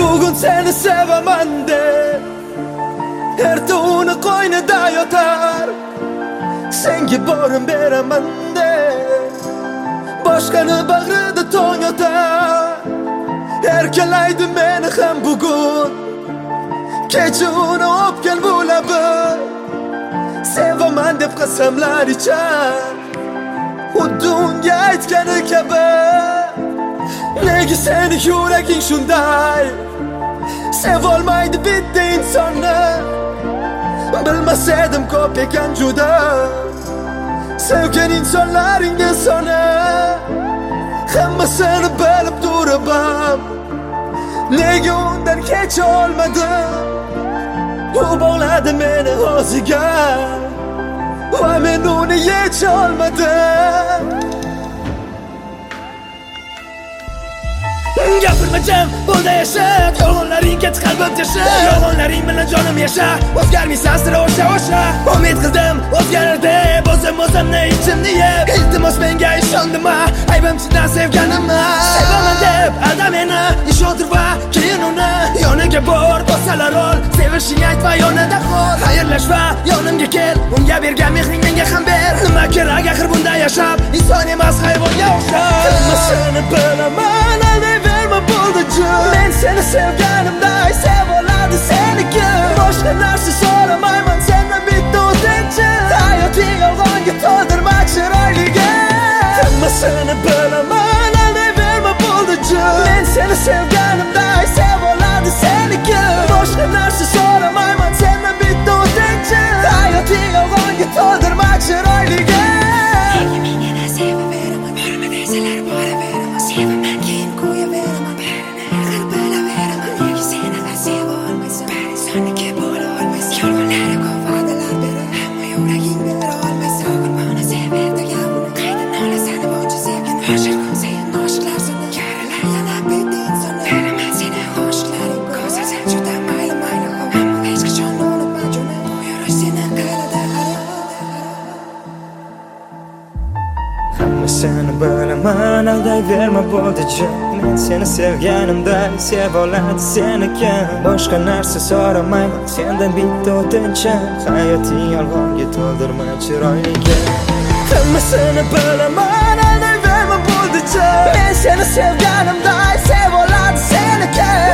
Bugun seni sevaman deb erta uni qo'ynida yotar, senga borim beraman deb boshqani bag'rida tong yotar. Erkalaydi meni ham bugun, kecha uni o'pgan bu labi, sevaman deb qasamlar ichar, xuddi unga aytgani kabi. Nega seni yuraging shunday sevolmaydi bitta insonni? Bilmasadim ko'p ekan juda sevgan insonlaringning soni. Hammasini bilib turib ham nega undan kecha olmadim? U bog'ladi meni o'ziga va men uni yecha olmadim. Gapirmajam, bo'ldi yasha, yolg'onlaring ketdi qalbim tasha. Yolg'onlaring bilan jonim yasha, o'zgarmaysan sira o'sha. Umid qildim o'zgarar deb, o'zimni ichimni yeb. Iltimos menga ishondima, aybimchidan sevganimni. Sevaman deb alda meni, ish o'tir va keyin uni yoniga bor, bo'lsalar ol, sevishing aytma yonida qol. Xayrlash va yonimga kel, unga bergan mehring menga ham ber. Nima kerak axir bunda yashab, inson emas hayvonga o'xshab. Hammasini bilaman, men seni sevganimday sevoladi seniki. Boshqa narsa so'ramayman sendan bitta o'tinchi. Hayoting yolg'onga to'ldirma chiroyliga. Hammasini bilaman, aldayverma bo'ldi-chi. Men seni sevganimday sevoladi seniki. Boshqa narsa so'ramayman sendan bitta o'tinchi. Hayoting yolg'onga to'ldirma chiroyliga. Menga sevaveraman, borma desalar boraveraman. Sevaman keyin qo'yaveraman. Seni bilaman, aldayverma bo'ldi-chi. Men seni sevganimday sevoladi seniki. Boshqa narsa so'ramayman sendan bitta o'tinchi. Hayoting yolg'onga to'ldirma chiroyliga. Hammasini bilaman, aldayverma bo'ldi-chi. Men seni sevganimday sevoladi seniki.